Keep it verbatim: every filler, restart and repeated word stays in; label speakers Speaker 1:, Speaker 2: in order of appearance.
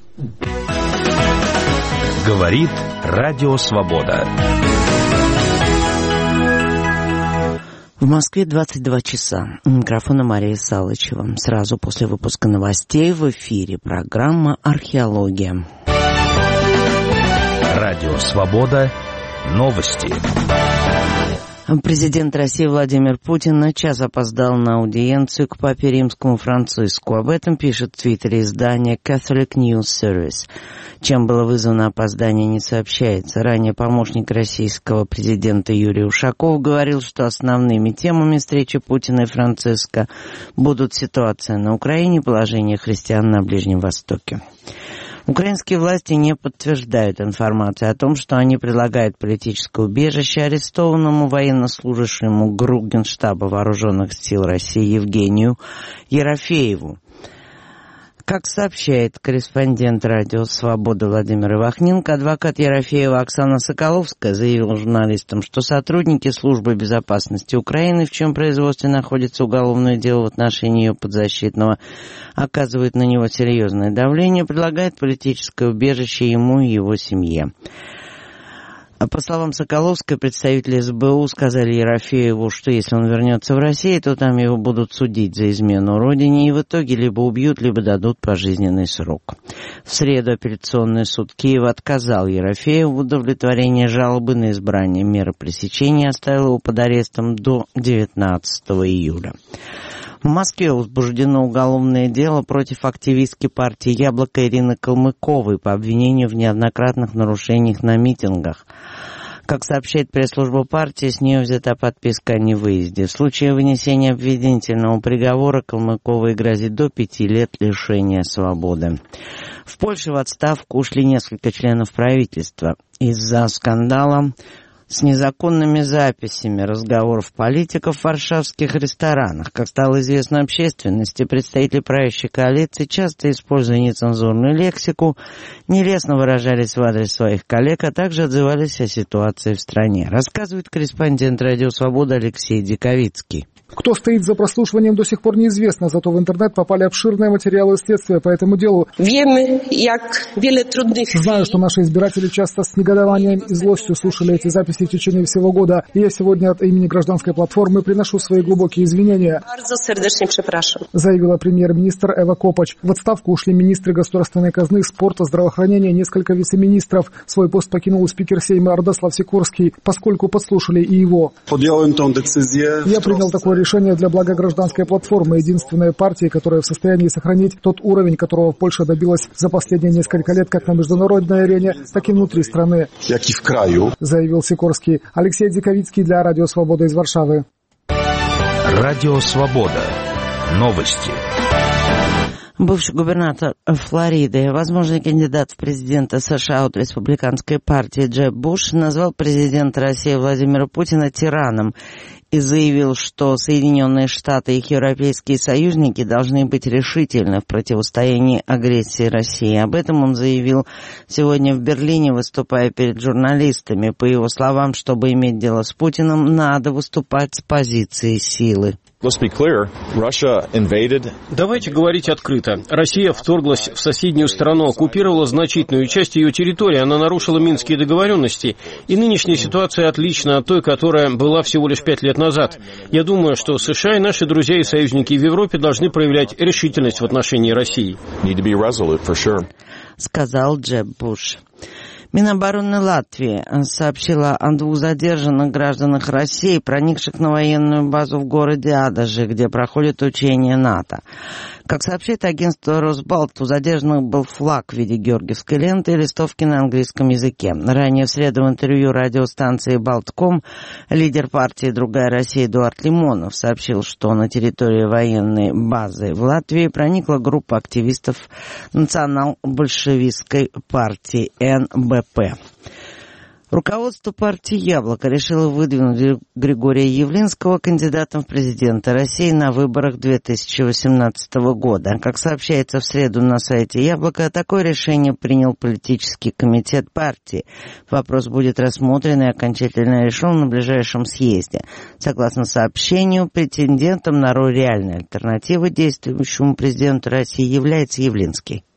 Speaker 1: Говорит Радио Свобода.
Speaker 2: В Москве двадцать два часа. У микрофона Мария Салычева. Сразу после выпуска новостей в эфире программа «Археология».
Speaker 1: Радио Свобода. Новости.
Speaker 2: Президент России Владимир Путин на час опоздал на аудиенцию к папе римскому Франциску. Об этом пишет в Твиттере издание Catholic News Service. Чем было вызвано опоздание, не сообщается. Ранее помощник российского президента Юрий Ушаков говорил, что основными темами встречи Путина и Франциска будут ситуация на Украине, положение христиан на Ближнем Востоке. Украинские власти не подтверждают информацию о том, что они предлагают политическое убежище арестованному военнослужащему ГРУ Генштаба Вооруженных сил России Евгению Ерофееву. Как сообщает корреспондент радио «Свобода» Владимир Ивахненко, адвокат Ерофеева Оксана Соколовская заявила журналистам, что сотрудники Службы безопасности Украины, в чьем производстве находится уголовное дело в отношении ее подзащитного, оказывают на него серьезное давление, предлагают политическое убежище ему и его семье. По словам Соколовской, представители СБУ сказали Ерофееву, что если он вернется в Россию, то там его будут судить за измену родине и в итоге либо убьют, либо дадут пожизненный срок. В среду апелляционный суд Киева отказал Ерофееву в удовлетворении жалобы на избрание меры пресечения и оставил его под арестом до девятнадцатого июля. В Москве возбуждено уголовное дело против активистки партии «Яблоко» Ирины Калмыковой по обвинению в неоднократных нарушениях на митингах. Как сообщает пресс-служба партии, с нее взята подписка о невыезде. В случае вынесения обвинительного приговора Калмыковой грозит до пяти лет лишения свободы. В Польше в отставку ушли несколько членов правительства из-за скандала с незаконными записями разговоров политиков в варшавских ресторанах. Как стало известно общественности, представители правящей коалиции, часто используя нецензурную лексику, нелестно выражались в адрес своих коллег, а также отзывались о ситуации в стране. Рассказывает корреспондент Радио Свобода Алексей Диковицкий.
Speaker 3: Кто стоит за прослушиванием, до сих пор неизвестно, зато в интернет попали обширные материалы следствия по этому делу. Знаю, что наши избиратели часто с негодованием и злостью слушали эти записи в течение всего года, и я сегодня от имени гражданской платформы приношу свои глубокие извинения, заявила премьер-министр Эва Копач. В отставку ушли министры государственной казны, спорта, здравоохранения, несколько вице-министров. Свой пост покинул спикер Сейма Радослав Сикорский, поскольку подслушали и его. Я принял такое решение для блага гражданской платформы, единственной партии, которая в состоянии сохранить тот уровень, которого Польша добилась за последние несколько лет как на международной арене, так и внутри страны, як и в краю, заявил Сикорский. Алексей Диковицкий для Радио Свобода из Варшавы.
Speaker 1: Радио Свобода. Новости.
Speaker 2: Бывший губернатор Флориды, возможный кандидат в президенты США от республиканской партии Джеб Буш, назвал президента России Владимира Путина тираном и заявил, что Соединенные Штаты и их европейские союзники должны быть решительны в противостоянии агрессии России. Об этом он заявил сегодня в Берлине, выступая перед журналистами. По его словам, чтобы иметь дело с Путиным, надо выступать с позиции силы.
Speaker 4: Давайте говорить открыто. Россия вторглась в соседнюю страну, оккупировала значительную часть ее территории, она нарушила Минские договоренности, и нынешняя ситуация отлична от той, которая была всего лишь пять лет назад. Я думаю, что США и наши друзья и союзники в Европе должны проявлять решительность в отношении России.
Speaker 2: Сказал Джеб Буш. Минобороны Латвии сообщила о двух задержанных гражданах России, проникших на военную базу в городе Адаже, где проходит учение НАТО. Как сообщает агентство Росбалт, у задержанных был флаг в виде георгиевской ленты и листовки на английском языке. Ранее в среду в интервью радиостанции «Балтком» лидер партии «Другая Россия» Эдуард Лимонов сообщил, что на территории военной базы в Латвии проникла группа активистов национал-большевистской партии эн бэ пэ. Руководство партии «Яблоко» решило выдвинуть Григория Явлинского кандидатом в президенты России на выборах две тысячи восемнадцатого года. Как сообщается в среду на сайте «Яблоко», такое решение принял политический комитет партии. Вопрос будет рассмотрен и окончательно решен на ближайшем съезде. Согласно сообщению, претендентом на роль реальной альтернативы действующему президенту России является Явлинский.